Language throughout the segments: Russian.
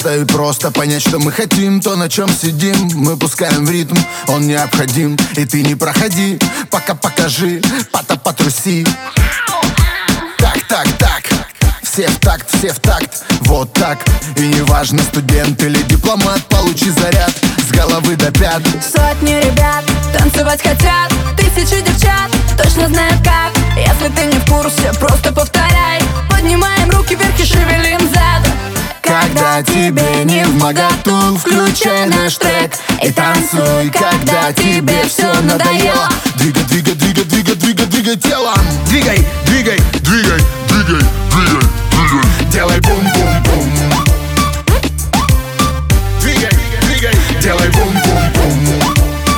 часто и просто понять, что мы хотим. То, на чем сидим, мы пускаем в ритм. Он необходим, и ты не проходи. Пока покажи, потруси. Так, все в такт, вот так. И неважно, студент или дипломат, получи заряд с головы до пят. Сотни ребят танцевать хотят, тысячи девчат точно знают как. Если ты не в курсе, просто повторяй. Поднимаем руки вверх и шевелим задом. Когда тебе не вмоготу, включай наш трек и танцуй. Когда тебе все надоело, двигай телом. Двигай. Делай бум-бум-бум. Двигай, делай бум-бум-бум.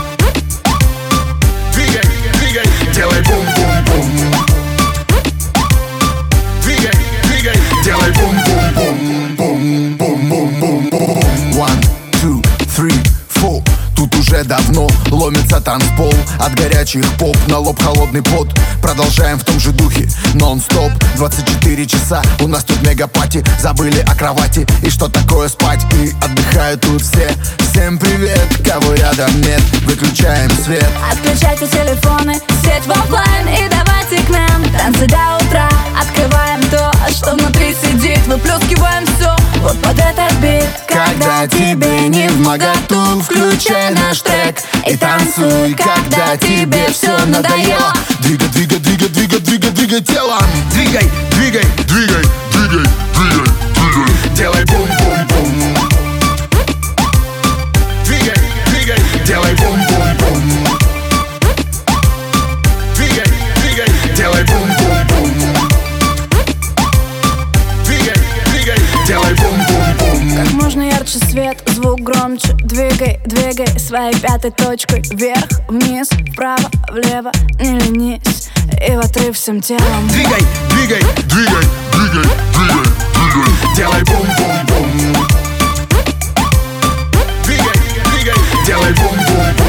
Двигай, делай бум-бум-бум. Двигай, делай бум-бум-бум. Бум-бум-бум-бум. 1, 2, 3, 4. Тут уже давно ломится танцпол. От горячих поп на лоб холодный пот. Продолжаем в том же духе, нон-стоп. 24 часа, у нас тут мегапати. Забыли о кровати и что такое спать. И отдыхают тут все. Всем привет, кого рядом нет. Выключаем свет. Отключайте телефоны, сеть в оффлайн. И давайте к нам танцы до утра. Открываем то, что внутри сидит. Выплескиваем все вот под этот бит. Когда тебе не вмоготу, включай наш трек и танцуй. Когда тебе все надоело, двигай телом. Двигай. Делай бум-бум-бум. Двигай, делай бум-бум-бум. Двигай, делай бум-бум-бум. Двигай, делай бум-бум-бум. Как можно ярче свет, звук громче. Двигай своей пятой точкой. Вверх, вниз, вправо, влево, не ленись. И в отрыв всем телом. Двигай. Делай бум-бум-бум. Двигай, делай бум-бум-бум.